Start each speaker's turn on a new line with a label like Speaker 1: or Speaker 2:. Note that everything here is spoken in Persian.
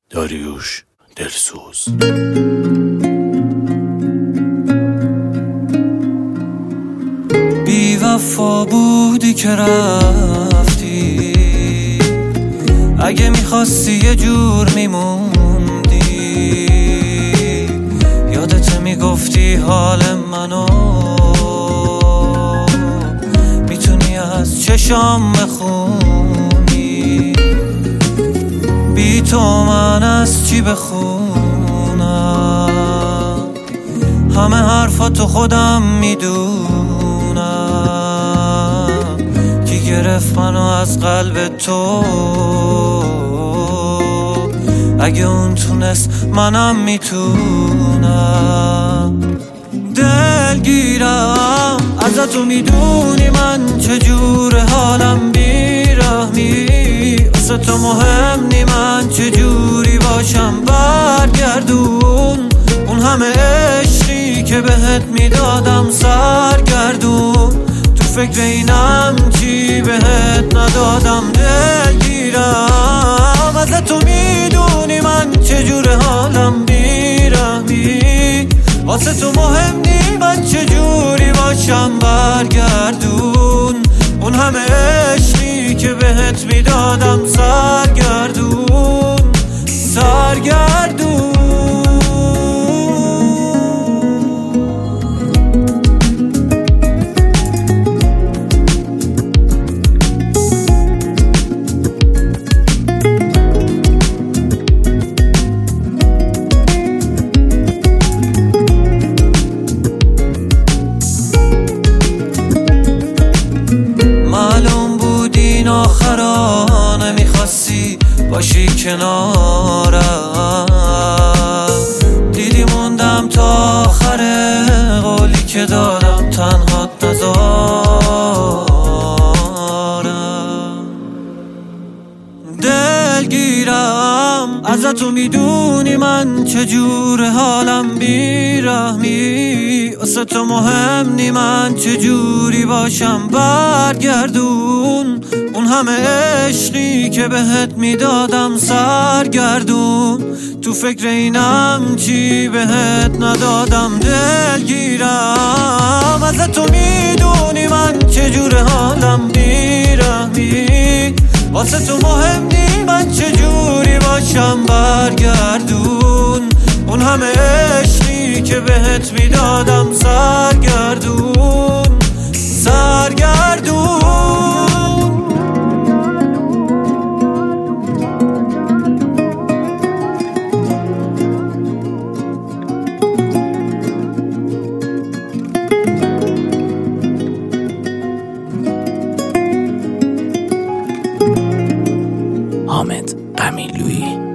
Speaker 1: داریوش دلسوز.
Speaker 2: بی وفا بودی که رفتی، اگه میخواستی یه جور میموندی، یادت میگفتی حال منو میتونی از چشام بخونی. بی تو من از چی بخونم، همه حرفاتو خودم میدونم. کی گرفت منو از قلب تو، اگه اون تونست منم میتونم. دلگیرم ازتو، میدونی من چجور حالم بیرحمی، واسه تو مهم نی من چجوری باشم. برگردون اون همه عشقی که بهت میدادم، سرگردون تو فکر اینم چی بهت ندادم. دلگیرم ازتو، میدونی من چجور حالم بیرحمی، واسه تو مهم نی من چجوری باشم. برگردون اون همه عشقی که بهت میدادم، سرگردون سرگردون. آخرا نمیخواستی باشی کنارم، دیدی موندم تا آخر قولی که دادم، تنهات نذارم. دلگیرم ازتو، میدونی من چجور حالم بیرحمی، واسه تو مهم نی من چجوری باشم. برگردون اون همه عشقی که بهت میدادم، سرگردون تو فکر اینم چی بهت ندادم. دلگیرم ازتو، میدونی من چجور حالم بیرحمی، واسه تو مهم نی من چجوری باشم. برگردون اون همه عشقی که بهت میدادم، سرگردون سرگردون.
Speaker 1: حامد قمیلویی.